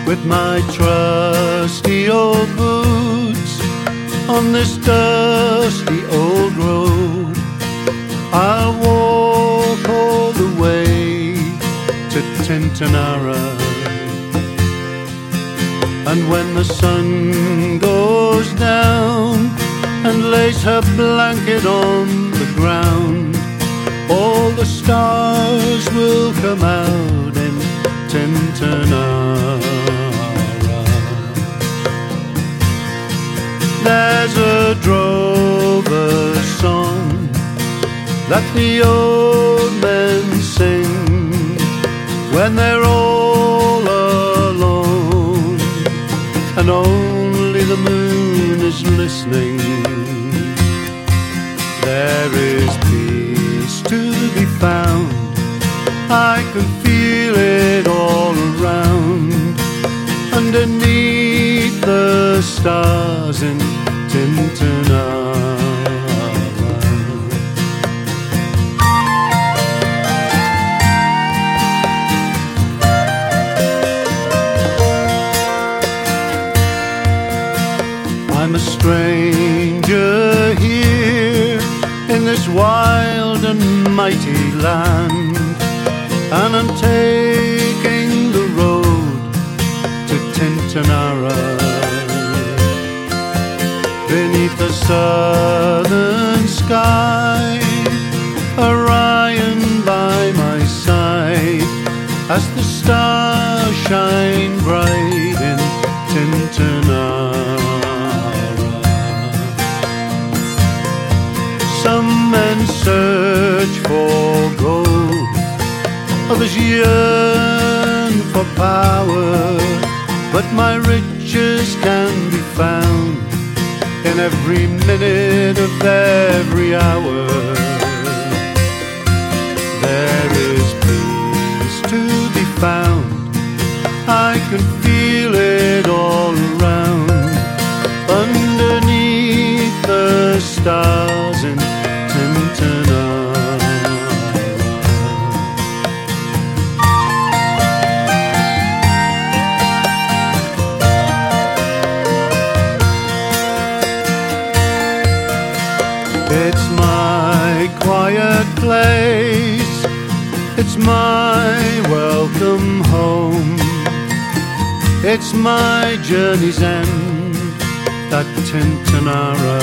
with my trusty old boots on this dusty old road. I'll walk all the way to Tintinara, and when the sun goes down and lays her blanket on the ground, all the stars will come out in Tintinara. There's a drover's song that the old men sing when they're all alone and only the moon is listening. There is peace to be found, I can feel it all around, underneath the stars in Tintinara. I'm a stranger here in this wild and mighty land, and I'm taking the road to Tintinara. Beneath the southern sky, Orion by my side, as the stars shine bright in Tintinara. Some men search for gold, others yearn for power, but my riches can be found in every minute of every hour. There is peace to be found, I can feel it all around, underneath the stars in Tintinara. It's my quiet place, it's my welcome home, it's my journey's end, that Tintinara.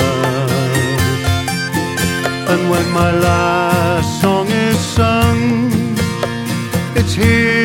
And when my last song is sung, it's here